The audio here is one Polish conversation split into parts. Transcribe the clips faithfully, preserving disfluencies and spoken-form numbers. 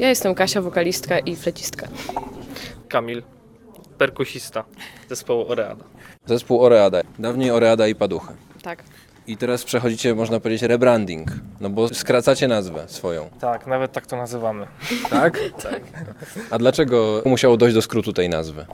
Ja jestem Kasia, wokalistka i flecistka. Kamil, perkusista zespołu Oreada. Zespół Oreada. Dawniej Oreada i Paduchy. Tak. I teraz przechodzicie, można powiedzieć, rebranding. No bo skracacie nazwę swoją. Tak, nawet tak to nazywamy. Tak? Tak. A dlaczego musiało dojść do skrótu tej nazwy?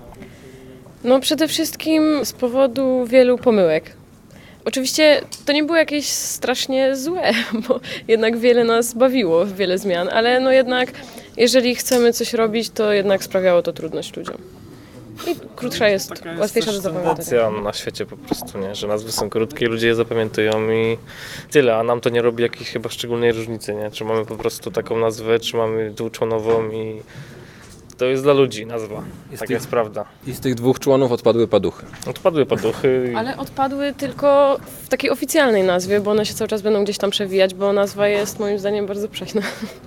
No przede wszystkim z powodu wielu pomyłek. Oczywiście to nie było jakieś strasznie złe, bo jednak wiele nas bawiło, wiele zmian, ale no jednak jeżeli chcemy coś robić, to jednak sprawiało to trudność ludziom. I krótsza jest, Taka łatwiejsza do też zapamiętania. tendencja na świecie po prostu, nie? Że nazwy są krótkie, ludzie je zapamiętują i tyle, a nam to nie robi jakiejś chyba szczególnej różnicy, nie? Czy mamy po prostu taką nazwę, czy mamy dwuczłonową i to jest dla ludzi nazwa, taka tych- jest prawda. I z tych dwóch członów odpadły Paduchy. Odpadły paduchy i Ale odpadły tylko w takiej oficjalnej nazwie, bo one się cały czas będą gdzieś tam przewijać, bo nazwa jest moim zdaniem bardzo prześna.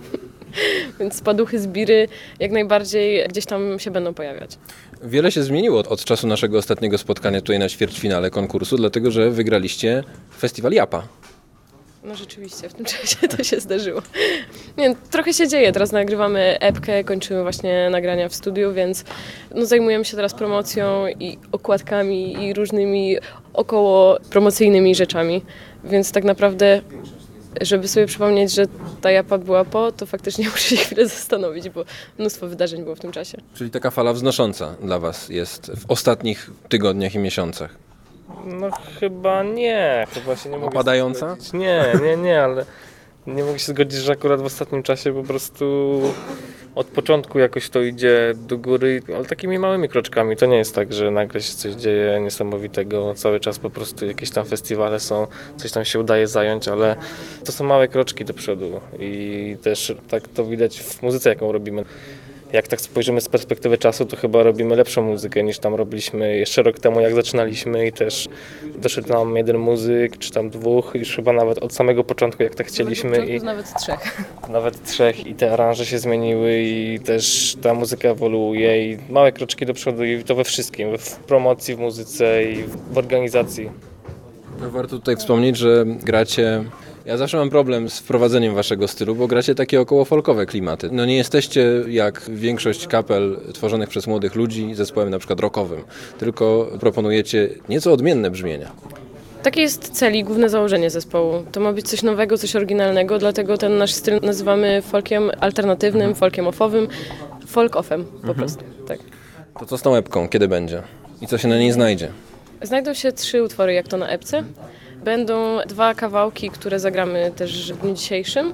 Więc paduchy, zbiry jak najbardziej gdzieś tam się będą pojawiać. Wiele się zmieniło od, od czasu naszego ostatniego spotkania tutaj na ćwierćfinale konkursu, dlatego że wygraliście festiwal Japa. No rzeczywiście, w tym czasie to się zdarzyło. Nie, trochę się dzieje, teraz nagrywamy epkę, kończymy właśnie nagrania w studiu, więc no, zajmujemy się teraz promocją i okładkami i różnymi około promocyjnymi rzeczami, więc tak naprawdę, żeby sobie przypomnieć, że ta Japa była po, to faktycznie muszę się chwilę zastanowić, bo mnóstwo wydarzeń było w tym czasie. Czyli taka fala wznosząca dla Was jest w ostatnich tygodniach i miesiącach. no chyba nie, chyba się nie mogę Opadająca? zgodzić. Nie, nie, nie, ale nie mogę się zgodzić, że akurat w ostatnim czasie po prostu od początku jakoś to idzie do góry, ale takimi małymi kroczkami. To nie jest tak, że nagle się coś dzieje niesamowitego, cały czas po prostu jakieś tam festiwale są, coś tam się udaje zająć, ale to są małe kroczki do przodu i też tak to widać w muzyce, jaką robimy. Jak tak spojrzymy z perspektywy czasu, to chyba robimy lepszą muzykę niż tam robiliśmy jeszcze rok temu, jak zaczynaliśmy i też doszedł nam jeden muzyk, czy tam dwóch, już chyba nawet od samego początku, jak tak chcieliśmy i Nawet trzech. nawet trzech i te aranże się zmieniły i też ta muzyka ewoluuje i małe kroczki do przodu i to we wszystkim, w promocji, w muzyce i w organizacji. No, warto tutaj wspomnieć, że gracie... Ja zawsze mam problem z wprowadzeniem waszego stylu, bo gracie takie około folkowe klimaty. No nie jesteście jak większość kapel tworzonych przez młodych ludzi zespołem na przykład rockowym, tylko proponujecie nieco odmienne brzmienia. Takie jest cel i główne założenie zespołu. To ma być coś nowego, coś oryginalnego, dlatego ten nasz styl nazywamy folkiem alternatywnym, folkiem offowym, folk offem po prostu. Tak. To co z tą epką? Kiedy będzie? I co się na niej znajdzie? Znajdą się trzy utwory jak to na epce. Będą dwa kawałki, które zagramy też w dniu dzisiejszym.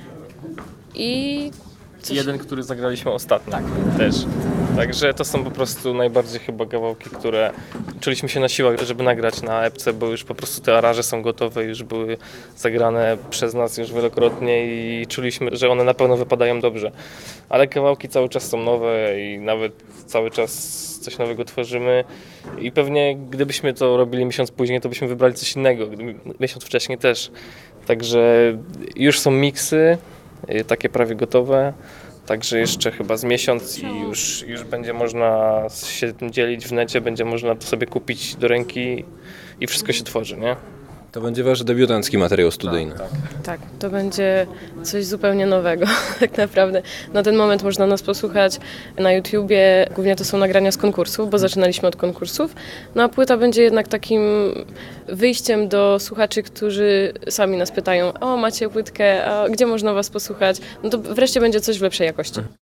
I coś... Jeden, który zagraliśmy ostatnio też. Także to są po prostu najbardziej chyba kawałki, które czuliśmy się na siłach, żeby nagrać na epce, bo już po prostu te aranże są gotowe, już były zagrane przez nas już wielokrotnie i czuliśmy, że one na pewno wypadają dobrze. Ale kawałki cały czas są nowe i nawet cały czas coś nowego tworzymy i pewnie gdybyśmy to robili miesiąc później, to byśmy wybrali coś innego, gdyby miesiąc wcześniej też. Także już są miksy, takie prawie gotowe. Także jeszcze chyba z miesiąc i już, już będzie można się tym dzielić w necie, będzie można to sobie kupić do ręki i wszystko się tworzy, nie? To będzie wasz debiutancki materiał studyjny. Tak. Tak, to będzie coś zupełnie nowego, tak naprawdę. Na ten moment można nas posłuchać na YouTubie, głównie to są nagrania z konkursów, bo zaczynaliśmy od konkursów. No a płyta będzie jednak takim wyjściem do słuchaczy, którzy sami nas pytają: o, macie płytkę, a gdzie można was posłuchać? No to wreszcie będzie coś w lepszej jakości.